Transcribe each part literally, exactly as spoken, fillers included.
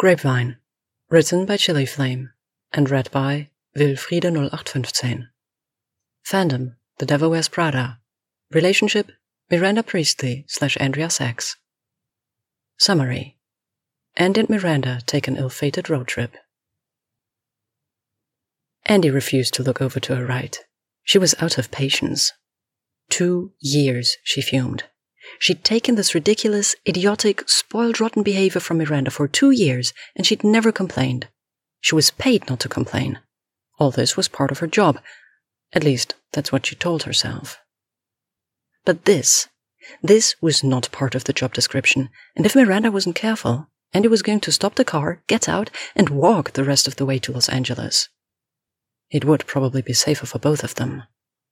Grapevine, written by Chili Flame and read by Wilfriede null acht fünfzehn. Fandom, The Devil Wears Prada. Relationship, Miranda Priestley slash Andrea Sachs. Summary. Andy and Miranda take an ill-fated road trip. Andy refused to look over to her right. She was out of patience. Two years, she fumed. She'd taken this ridiculous, idiotic, spoiled rotten behavior from Miranda for two years, and she'd never complained. She was paid not to complain. All this was part of her job. At least, that's what she told herself. But this, this was not part of the job description, and if Miranda wasn't careful, Andy was going to stop the car, get out, and walk the rest of the way to Los Angeles. It would probably be safer for both of them.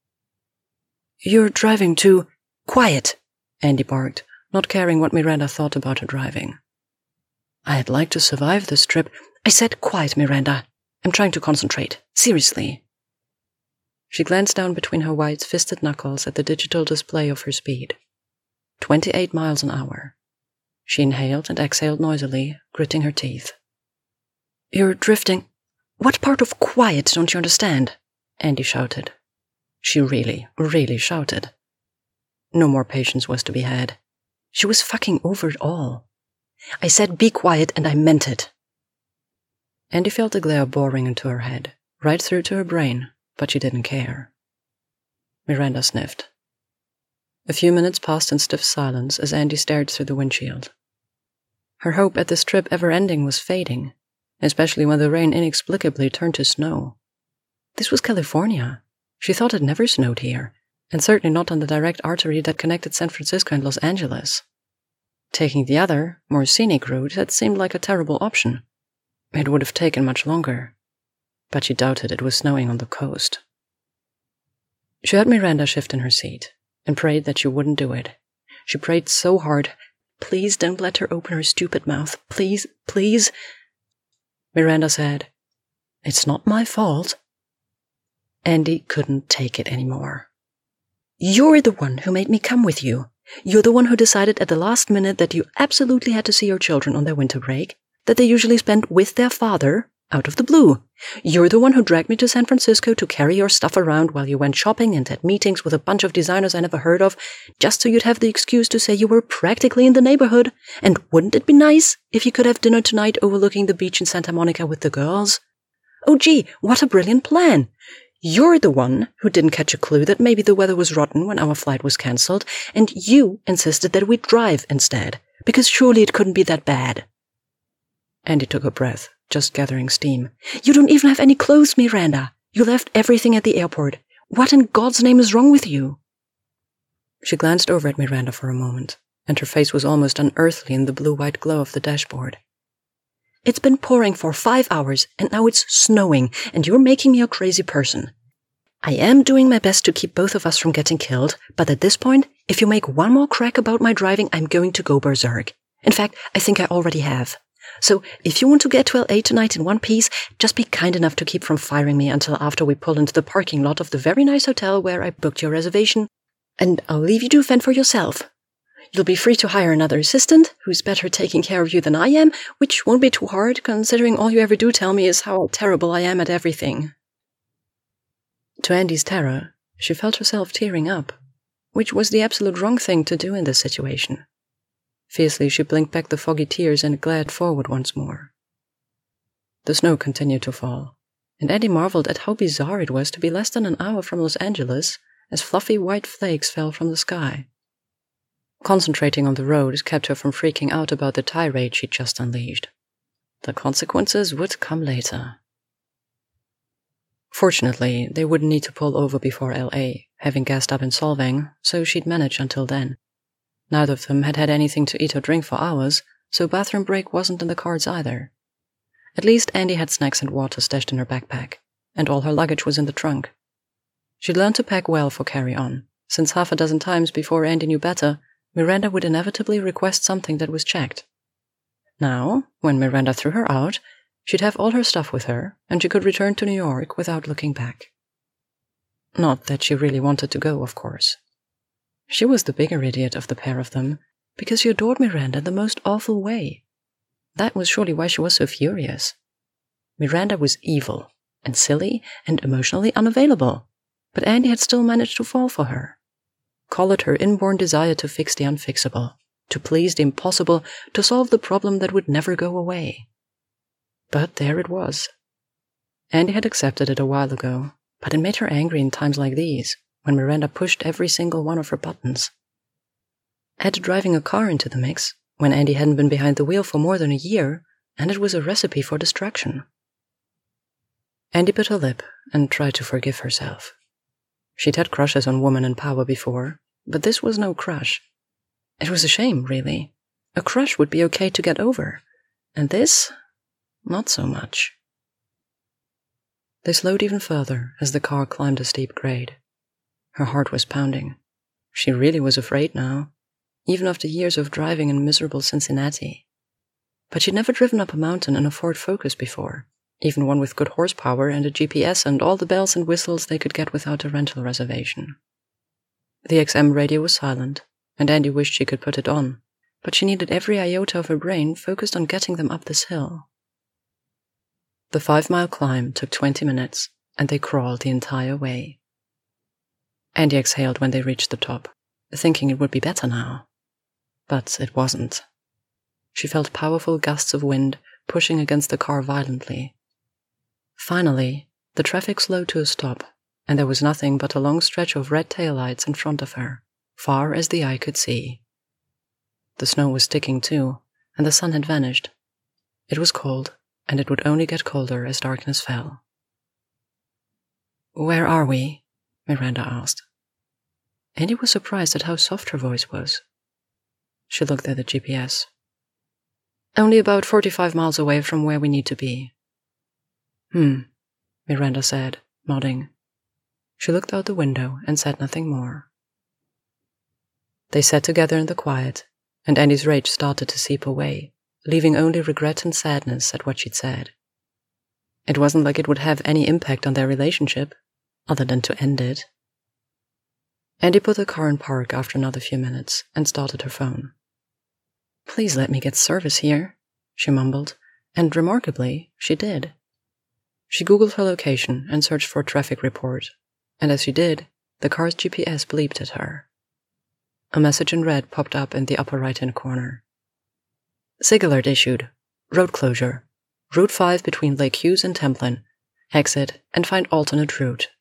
"You're driving too... quiet!" Andy barked, not caring what Miranda thought about her driving. "I'd like to survive this trip." "I said quiet, Miranda. I'm trying to concentrate. Seriously." She glanced down between her white, fisted knuckles at the digital display of her speed. twenty-eight miles an hour. She inhaled and exhaled noisily, gritting her teeth. "You're drifting... What part of quiet don't you understand?" Andy shouted. She really, really shouted. No more patience was to be had. She was fucking over it all. "I said be quiet, and I meant it." Andy felt the glare boring into her head, right through to her brain, but she didn't care. Miranda sniffed. A few minutes passed in stiff silence as Andy stared through the windshield. Her hope at this trip ever ending was fading, especially when the rain inexplicably turned to snow. This was California. She thought it never snowed here, and certainly not on the direct artery that connected San Francisco and Los Angeles. Taking the other, more scenic route had seemed like a terrible option. It would have taken much longer, but she doubted it was snowing on the coast. She heard Miranda shift in her seat, and prayed that she wouldn't do it. She prayed so hard, "Please don't let her open her stupid mouth. Please, please." Miranda said, "It's not my fault." Andy couldn't take it anymore. "You're the one who made me come with you. You're the one who decided at the last minute that you absolutely had to see your children on their winter break, that they usually spend with their father, out of the blue. You're the one who dragged me to San Francisco to carry your stuff around while you went shopping and had meetings with a bunch of designers I never heard of, just so you'd have the excuse to say you were practically in the neighborhood. And wouldn't it be nice if you could have dinner tonight overlooking the beach in Santa Monica with the girls? Oh gee, what a brilliant plan! You're the one who didn't catch a clue that maybe the weather was rotten when our flight was cancelled, and you insisted that we drive instead, because surely it couldn't be that bad." Andy took a breath, just gathering steam. "You don't even have any clothes, Miranda. You left everything at the airport. What in God's name is wrong with you?" She glanced over at Miranda for a moment, and her face was almost unearthly in the blue-white glow of the dashboard. "It's been pouring for five hours, and now it's snowing, and you're making me a crazy person. I am doing my best to keep both of us from getting killed, but at this point, if you make one more crack about my driving, I'm going to go berserk. In fact, I think I already have. So, if you want to get to L A tonight in one piece, just be kind enough to keep from firing me until after we pull into the parking lot of the very nice hotel where I booked your reservation, and I'll leave you to fend for yourself. You'll be free to hire another assistant, who's better taking care of you than I am, which won't be too hard, considering all you ever do tell me is how terrible I am at everything." To Andy's terror, she felt herself tearing up, which was the absolute wrong thing to do in this situation. Fiercely, she blinked back the foggy tears and glared forward once more. The snow continued to fall, and Andy marveled at how bizarre it was to be less than an hour from Los Angeles as fluffy white flakes fell from the sky. Concentrating on the road kept her from freaking out about the tirade she'd just unleashed. The consequences would come later. Fortunately, they wouldn't need to pull over before L A, having gassed up in Solvang, so she'd manage until then. Neither of them had had anything to eat or drink for hours, so bathroom break wasn't in the cards either. At least Andy had snacks and water stashed in her backpack, and all her luggage was in the trunk. She'd learned to pack well for carry-on, since half a dozen times before Andy knew better, Miranda would inevitably request something that was checked. Now, when Miranda threw her out, she'd have all her stuff with her, and she could return to New York without looking back. Not that she really wanted to go, of course. She was the bigger idiot of the pair of them, because she adored Miranda in the most awful way. That was surely why she was so furious. Miranda was evil, and silly, and emotionally unavailable, but Andy had still managed to fall for her. Call it her inborn desire to fix the unfixable, to please the impossible, to solve the problem that would never go away. But there it was. Andy had accepted it a while ago, but it made her angry in times like these, when Miranda pushed every single one of her buttons. Add driving a car into the mix, when Andy hadn't been behind the wheel for more than a year, and it was a recipe for destruction. Andy bit her lip and tried to forgive herself. She'd had crushes on women in power before, but this was no crush. It was a shame, really. A crush would be okay to get over, and this, not so much. They slowed even further as the car climbed a steep grade. Her heart was pounding. She really was afraid now, even after years of driving in miserable Cincinnati. But she'd never driven up a mountain in a Ford Focus before, even one with good horsepower and a G P S and all the bells and whistles they could get without a rental reservation. The X M radio was silent, and Andy wished she could put it on, but she needed every iota of her brain focused on getting them up this hill. The five-mile climb took twenty minutes, and they crawled the entire way. Andy exhaled when they reached the top, thinking it would be better now. But it wasn't. She felt powerful gusts of wind pushing against the car violently. Finally, the traffic slowed to a stop, and there was nothing but a long stretch of red taillights in front of her, far as the eye could see. The snow was sticking too, and the sun had vanished. It was cold, and it would only get colder as darkness fell. "Where are we?" Miranda asked. Andy was surprised at how soft her voice was. She looked at the G P S. "Only about forty-five miles away from where we need to be." Hmm, Miranda said, nodding. She looked out the window and said nothing more. They sat together in the quiet, and Andy's rage started to seep away, leaving only regret and sadness at what she'd said. It wasn't like it would have any impact on their relationship, other than to end it. Andy put the car in park after another few minutes and started her phone. "Please let me get service here," she mumbled, and remarkably, she did. She Googled her location and searched for a traffic report, and as she did, the car's G P S bleeped at her. A message in red popped up in the upper right-hand corner. "SIG alert issued. Road closure. Route five between Lake Hughes and Templin. Exit and find alternate route."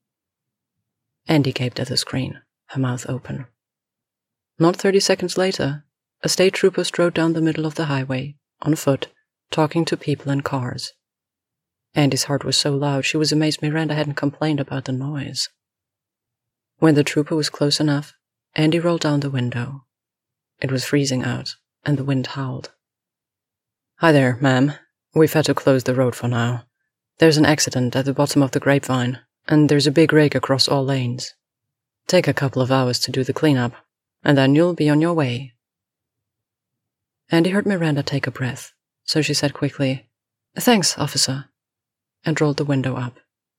Andy gaped at the screen, her mouth open. Not thirty seconds later, a state trooper strode down the middle of the highway, on foot, talking to people in cars. Andy's heart was so loud she was amazed Miranda hadn't complained about the noise. When the trooper was close enough, Andy rolled down the window. It was freezing out, and the wind howled. "Hi there, ma'am. We've had to close the road for now. There's an accident at the bottom of the Grapevine, and there's a big rake across all lanes. Take a couple of hours to do the cleanup, and then you'll be on your way." Andy heard Miranda take a breath, so she said quickly, "Thanks, officer," and rolled the window up.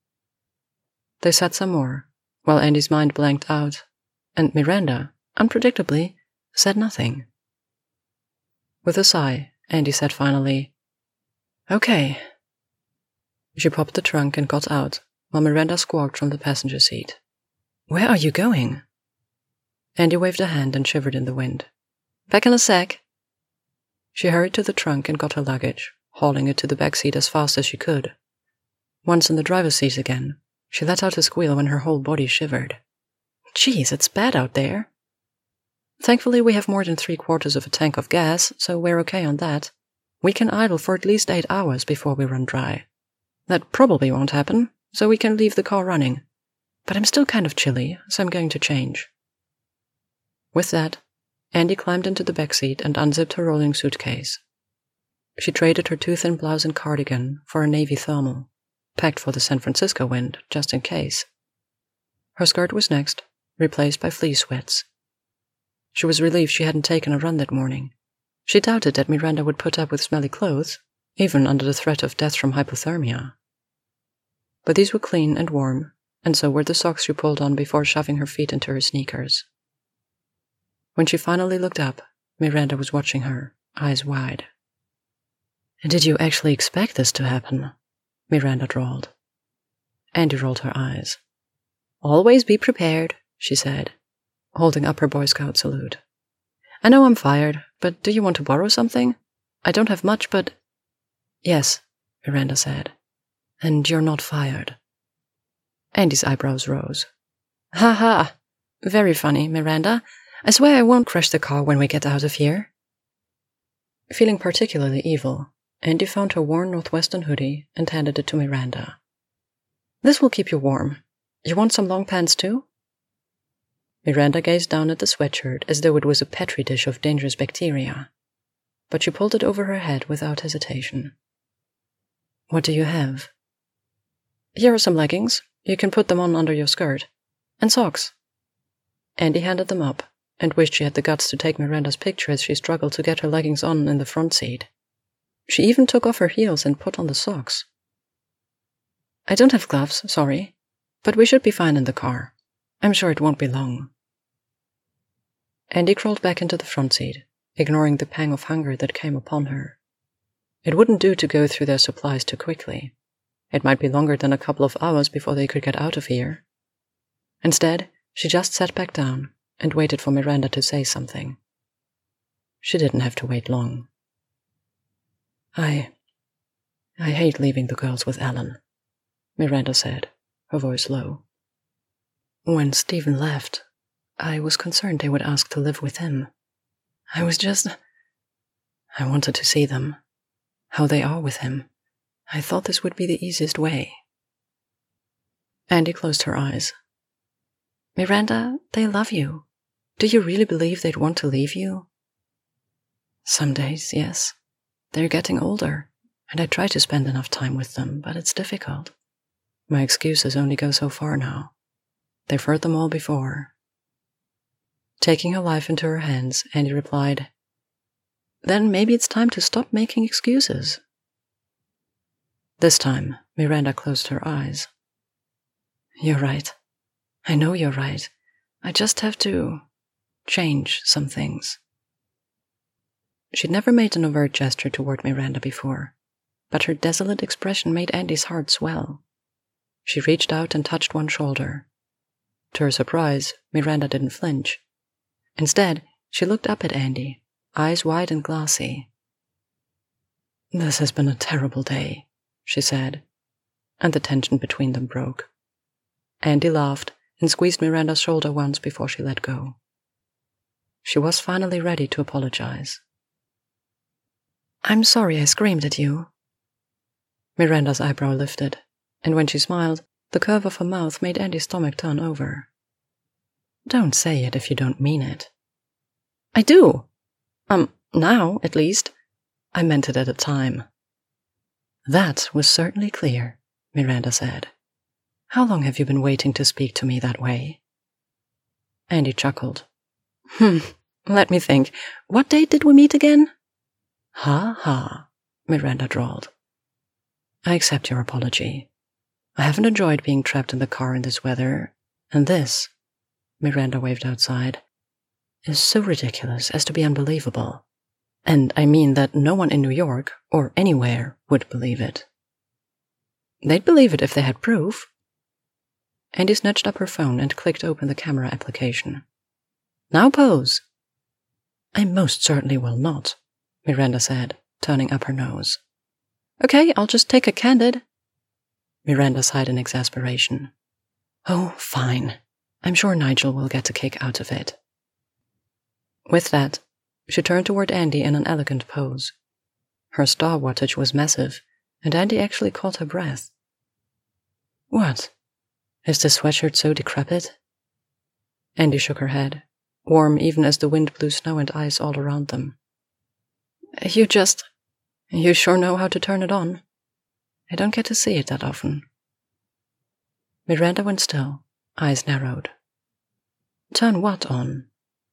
They sat some more, while Andy's mind blanked out, and Miranda, unpredictably, said nothing. With a sigh, Andy said finally, "Okay." She popped the trunk and got out, while Miranda squawked from the passenger seat. "Where are you going?" Andy waved a hand and shivered in the wind. "Back in a sec." She hurried to the trunk and got her luggage, hauling it to the back seat as fast as she could. Once in the driver's seat again, she let out a squeal when her whole body shivered. "Geez, it's bad out there." "Thankfully we have more than three quarters of a tank of gas, so we're okay on that. We can idle for at least eight hours before we run dry. That probably won't happen, so we can leave the car running. But I'm still kind of chilly, so I'm going to change." With that, Andy climbed into the back seat and unzipped her rolling suitcase. She traded her too-thin blouse and cardigan for a navy thermal, packed for the San Francisco wind, just in case. Her skirt was next, replaced by fleece sweats. She was relieved she hadn't taken a run that morning. She doubted that Miranda would put up with smelly clothes, even under the threat of death from hypothermia. But these were clean and warm, and so were the socks she pulled on before shoving her feet into her sneakers. When she finally looked up, Miranda was watching her, eyes wide. Did you actually expect this to happen? Miranda drawled. Andy rolled her eyes. Always be prepared, she said, holding up her Boy Scout salute. I know I'm fired, but do you want to borrow something? I don't have much, but... Yes, Miranda said. And you're not fired. Andy's eyebrows rose. Ha ha! Very funny, Miranda. I swear I won't crash the car when we get out of here. Feeling particularly evil, Andy found her worn Northwestern hoodie and handed it to Miranda. This will keep you warm. You want some long pants too? Miranda gazed down at the sweatshirt as though it was a petri dish of dangerous bacteria, but she pulled it over her head without hesitation. What do you have? Here are some leggings. You can put them on under your skirt. And socks. Andy handed them up, and wished she had the guts to take Miranda's picture as she struggled to get her leggings on in the front seat. She even took off her heels and put on the socks. I don't have gloves, sorry, but we should be fine in the car. I'm sure it won't be long. Andy crawled back into the front seat, ignoring the pang of hunger that came upon her. It wouldn't do to go through their supplies too quickly. It might be longer than a couple of hours before they could get out of here. Instead, she just sat back down and waited for Miranda to say something. She didn't have to wait long. I... I hate leaving the girls with Alan, Miranda said, her voice low. When Stephen left, I was concerned they would ask to live with him. I was just... I wanted to see them, how they are with him. I thought this would be the easiest way. Andy closed her eyes. Miranda, they love you. Do you really believe they'd want to leave you? Some days, yes. They're getting older, and I try to spend enough time with them, but it's difficult. My excuses only go so far now. They've heard them all before. Taking her life into her hands, Andy replied, Then maybe it's time to stop making excuses. This time, Miranda closed her eyes. You're right. I know you're right. I just have to change some things. She'd never made an overt gesture toward Miranda before, but her desolate expression made Andy's heart swell. She reached out and touched one shoulder. To her surprise, Miranda didn't flinch. Instead, she looked up at Andy, eyes wide and glassy. This has been a terrible day, she said, and the tension between them broke. Andy laughed and squeezed Miranda's shoulder once before she let go. She was finally ready to apologize. I'm sorry I screamed at you. Miranda's eyebrow lifted, and when she smiled, the curve of her mouth made Andy's stomach turn over. Don't say it if you don't mean it. I do. Um, now, at least. I meant it at the time. That was certainly clear, Miranda said. How long have you been waiting to speak to me that way? Andy chuckled. Hmm, let me think. What date did we meet again? Ha ha, Miranda drawled. I accept your apology. I haven't enjoyed being trapped in the car in this weather, and this, Miranda waved outside, is so ridiculous as to be unbelievable. And I mean that no one in New York, or anywhere, would believe it. They'd believe it if they had proof. Andy snatched up her phone and clicked open the camera application. Now pose. I most certainly will not, Miranda said, turning up her nose. Okay, I'll just take a candid. Miranda sighed in exasperation. Oh, fine. I'm sure Nigel will get a kick out of it. With that, she turned toward Andy in an elegant pose. Her star wattage was massive, and Andy actually caught her breath. What? Is the sweatshirt so decrepit? Andy shook her head, warm even as the wind blew snow and ice all around them. You just... You sure know how to turn it on. I don't get to see it that often. Miranda went still, eyes narrowed. Turn what on?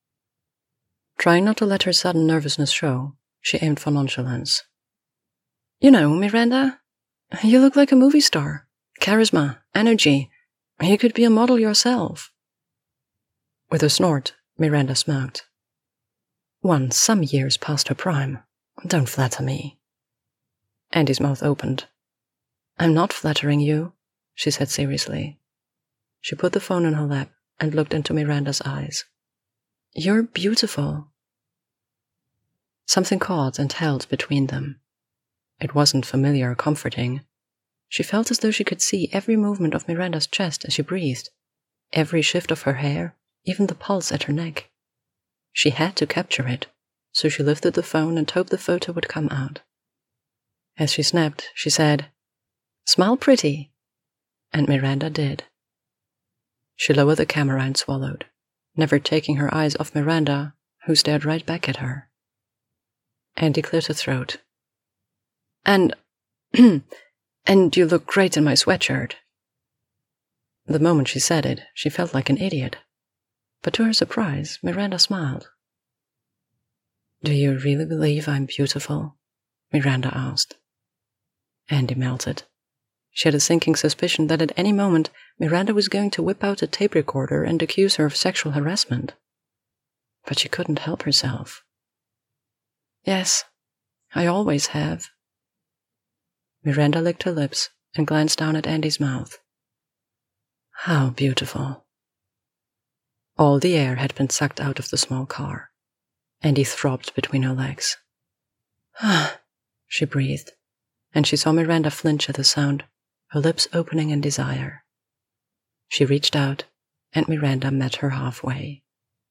Trying not to let her sudden nervousness show, she aimed for nonchalance. You know, Miranda, you look like a movie star. Charisma, energy. You could be a model yourself. With a snort, Miranda smirked. One some years past her prime. Don't flatter me. Andy's mouth opened. "I'm not flattering you," she said seriously. She put the phone in her lap and looked into Miranda's eyes. "You're beautiful." Something caught and held between them. It wasn't familiar or comforting. She felt as though she could see every movement of Miranda's chest as she breathed, every shift of her hair, even the pulse at her neck. She had to capture it, so she lifted the phone and hoped the photo would come out. As she snapped, she said, "Smile pretty," and Miranda did. She lowered the camera and swallowed, never taking her eyes off Miranda, who stared right back at her. Andy cleared her throat. And, and you look great in my sweatshirt." The moment she said it, she felt like an idiot. But to her surprise, Miranda smiled. "Do you really believe I'm beautiful?" Miranda asked. Andy melted. She had a sinking suspicion that at any moment Miranda was going to whip out a tape recorder and accuse her of sexual harassment. But she couldn't help herself. "Yes, I always have." Miranda licked her lips and glanced down at Andy's mouth. How beautiful. All the air had been sucked out of the small car. Andy throbbed between her legs. "Ah," she breathed, and she saw Miranda flinch at the sound, her lips opening in desire. She reached out, and Miranda met her halfway.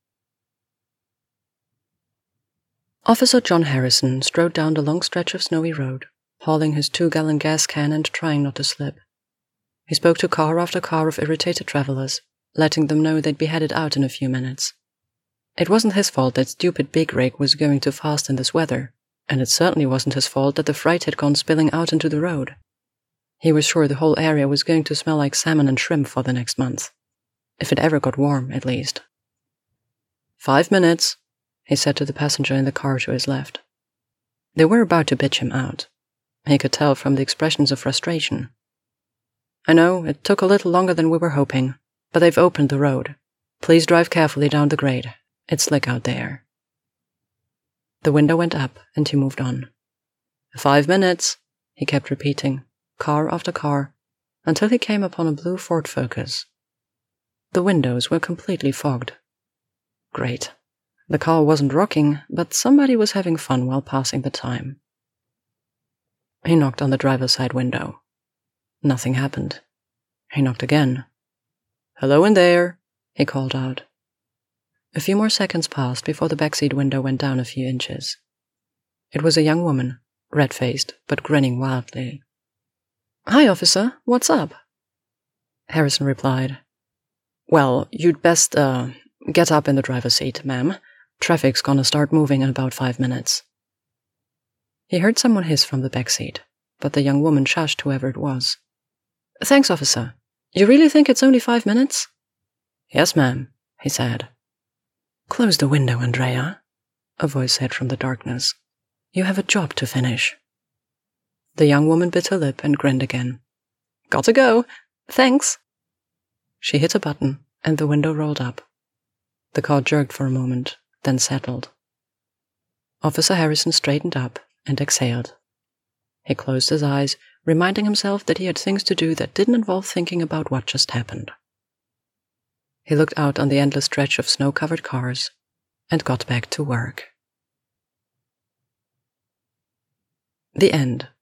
Officer John Harrison strode down the long stretch of snowy road, hauling his two-gallon gas can and trying not to slip. He spoke to car after car of irritated travelers, letting them know they'd be headed out in a few minutes. It wasn't his fault that stupid Big Rig was going too fast in this weather, and it certainly wasn't his fault that the freight had gone spilling out into the road. He was sure the whole area was going to smell like salmon and shrimp for the next month. If it ever got warm, at least. "Five minutes," he said to the passenger in the car to his left. They were about to bitch him out. He could tell from the expressions of frustration. "I know, it took a little longer than we were hoping, but they've opened the road. Please drive carefully down the grade. It's slick out there." The window went up, and he moved on. "Five minutes," he kept repeating, car after car, until he came upon a blue Ford Focus. The windows were completely fogged. Great. The car wasn't rocking, but somebody was having fun while passing the time. He knocked on the driver's side window. Nothing happened. He knocked again. "Hello in there," he called out. A few more seconds passed before the backseat window went down a few inches. It was a young woman, red-faced, but grinning wildly. "Hi, officer. What's up?" Harrison replied. "Well, you'd best, uh, get up in the driver's seat, ma'am. Traffic's gonna start moving in about five minutes." He heard someone hiss from the backseat, but the young woman shushed whoever it was. "Thanks, officer. You really think it's only five minutes?" "Yes, ma'am," he said. "Close the window, Andrea," a voice said from the darkness. "You have a job to finish." The young woman bit her lip and grinned again. "Gotta go. Thanks." She hit a button, and the window rolled up. The car jerked for a moment, then settled. Officer Harrison straightened up and exhaled. He closed his eyes, reminding himself that he had things to do that didn't involve thinking about what just happened. He looked out on the endless stretch of snow-covered cars and got back to work. The end.